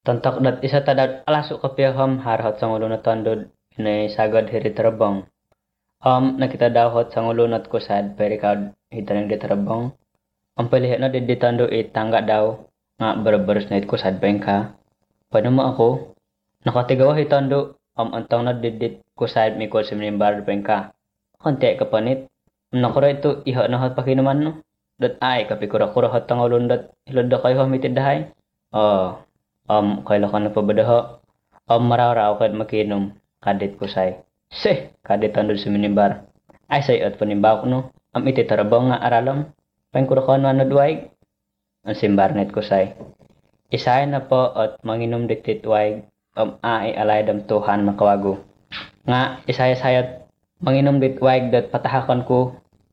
Tontok dat isa tadat alasuk kapiyaham harhat sangulunat tandod inay sagad hiritarabang. Nakita dahot sangulunat kusad perikad hitaning ditarabang. Ang palihat na diditando tangga daw nga barabaras na kusad bengka. Paano mo ako? Nakatigawa hitando antang na didit kusad mikol simnimbar bengka. Konti ka panit. Nakura ito iha na hat pakinaman no. Dat ay kapikura-kura hat tangulun dat hilada kayo hamitid dahay. Kaila ka na pa ba daha? Mararaw kad makinom kadit kusay. Kadit tandod simnimbar. Ay say at panimbak no. Iti tarabang nga aralam. Pangkura na duwaig. Ang simbarnet kusay. Isay na po at manginom ditit waig. Ay alay dam Tuhan makawago. Nga isay-sayat manginom dit waig dat patahakan ko.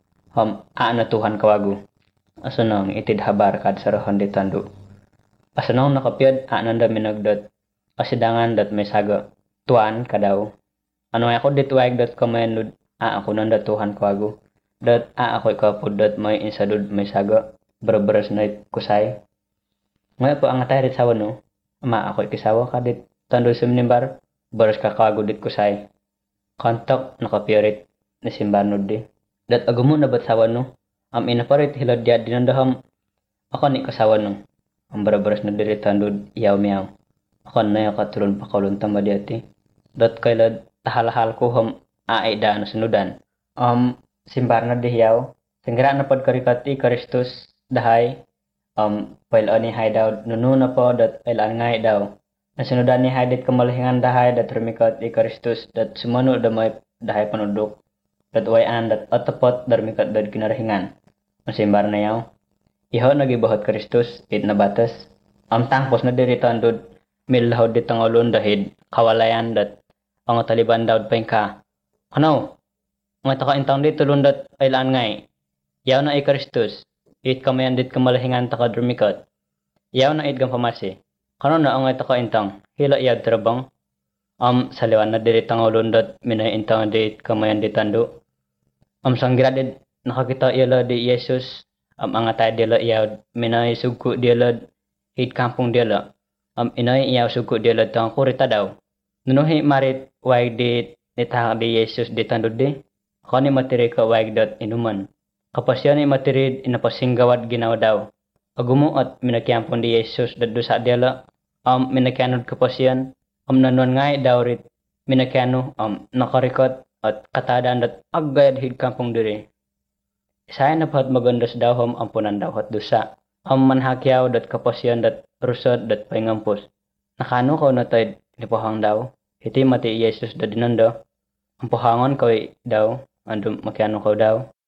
Na Tuhan kawago. Asunong itid habar kad sarahan ditando. Asunong nakapiyad nanda minagdat. Kasidangan dat may saga. Tuan kadaw. Ano ako dit waig dat kamayan ako nanda Tuhan kawago. Dat ako ikapod dat may insadod may saga. Barabaras na kusay. Ngayon po ang atay rit sawa no. Ako ikisawa ka dit tando simnimbar. Baras ka kawago dit kusay. Kontak nakapiyarit na simbar no di. Dat agumo na bat sawa no. Inaparit hilad diya dinandaham. Ako ni kasawa no. Ang barabaras na diri tandod iyaw miyaw. Ako na yung katulon pakulon tamba diyati. Dat kailad tahalahal ko ay daan na sunudan. Simbar na dihiyaw. Singira na pod karikati Kristus dahay. Pail ni hay daw nuno na po dat ilan ngay daw. Nasunudan ni hay dit kamalahingan dahay dat rumikat Kristus dat sumano damay dahay panudok. Dat wayan dat atapot darmikat dat kinarahingan. Simbar na yaw. Iho nagibahot Kristus it na batas. Tangpos na diri tandod milhod dit tangolon dahid kawalayan dat ang taliban daw pengka. Ano? Nga taka intang dit tulun dat ilan ngay. Yaw na Kristus. It kamayan dit kamalahingan taka drumikat. Yaw na it gam pamasi. Kano na ang taka intang hila iyad trabang. Saliwan na diri tangolon dat minay intang dit kamayan ditando. Sanggira dit nakakita iyala di Yesus. Ang atay dila iyaw minay suku dila hit kampung dila. Inay iyaw suku dila tang kurita daw. Nunuhi marit waig dit nitang di Yesus ditando di. Kani matiri ka waig dat inuman. Kapasya ni matiri inapasinggawat ginaw daw. Agumo at minakiampon di Yesus dat dosa dila. Minakianod kapasyan. Nanon ngay daw rit minakiano nakarikot at katadaan dat agayad hit kampung diri. Saya napat magandas daw ampunan daw hat dosa. Manhakyaw dat kapasyan dat rusod dat paingampos. Nakano ko na tayo nipohang daw. Hiti mati Yesus da dinanda. Ang pohangon ko daw. Andum makiano ko daw.